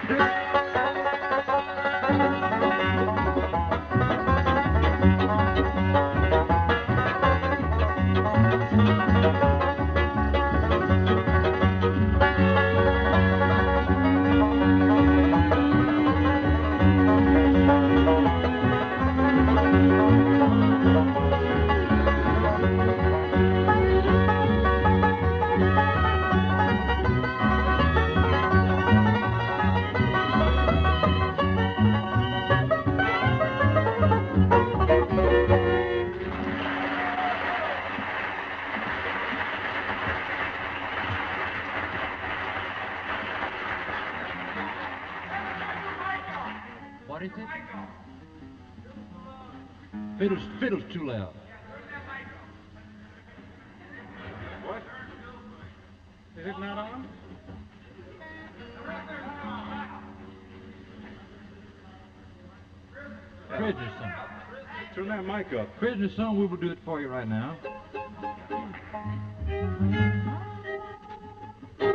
What is it? Fiddle's too loud. What? Is it not on? Prisoner's song. Turn that mic up. Prisoner's song, we will do it for you right now.